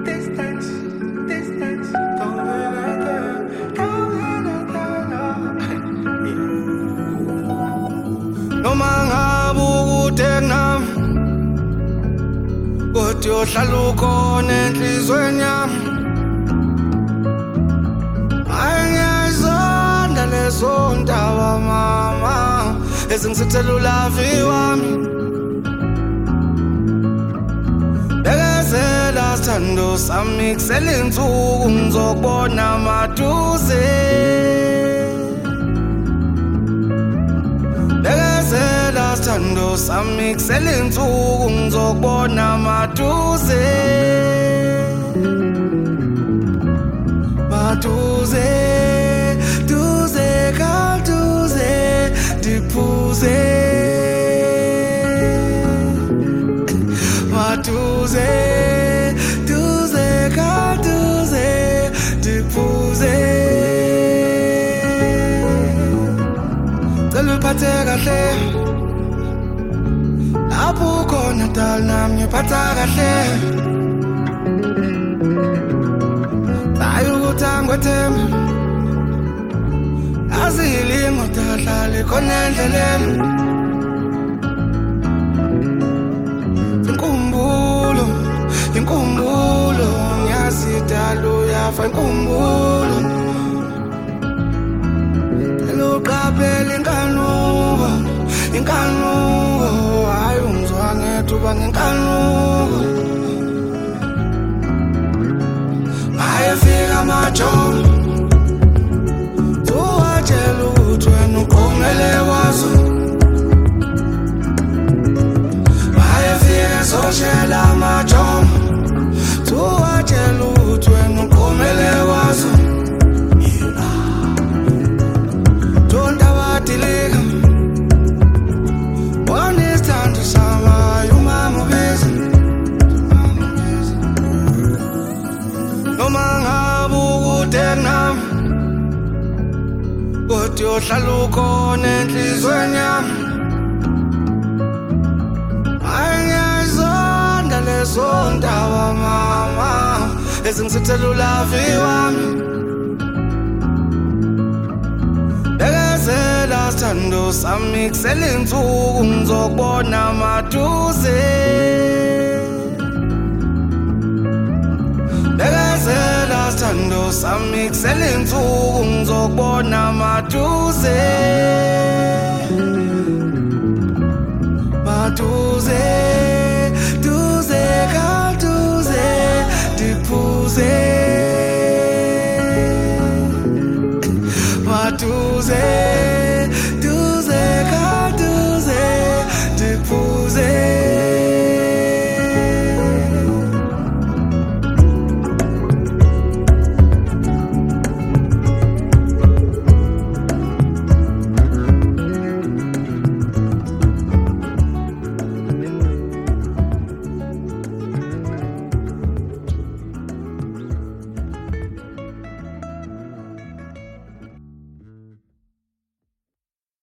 Distance, distance, don't be like that, don't be like that. Noma ngabe ukude nami, kodwa uhlala ukhona enhlizweni yami. Ayengiyazonda lezo ndaba mama, ezingisithela ulavi wami. Bekezela sithando sami kusele insuku ngizokubona maduze. Bekezela sithando sami kusele insuku ngizokubona maduze. Maduze, duze, kalduze, diphuze. Maduze, duze, kalduze, diphuze. Cela uphathe kahle, lapho ukhona dala nami ngiphatha kahle. Ayukuthangwa themba, azilingo dahlale khona endleleni. Inkumbulo, inkumbulo, ngiyazidala uyafa inkumbulo. Eluqaphela inkanuko, inkanuko, hayi ungizwa ngethuba ngenkanuko. Ayefika majola, tuwatshela ukuthi wena uqomele kwazo. Ayefika ezoshela majola, tuwatshela ukuthi wena uqomele kwazo. Tonta badilika, bona isithando sami umama ubiza. Noma ngabe ukude nami, kodwa uhlala ukhona enhlizweni yami. Ayengiyazonda lezo ndaba mama, ezingisithela ulavi wami. Bekezela sithando sami kusele insuku ngizokubona maduze. Bekezela sithando sami kusele insuku ngizokubona maduze. Maduze.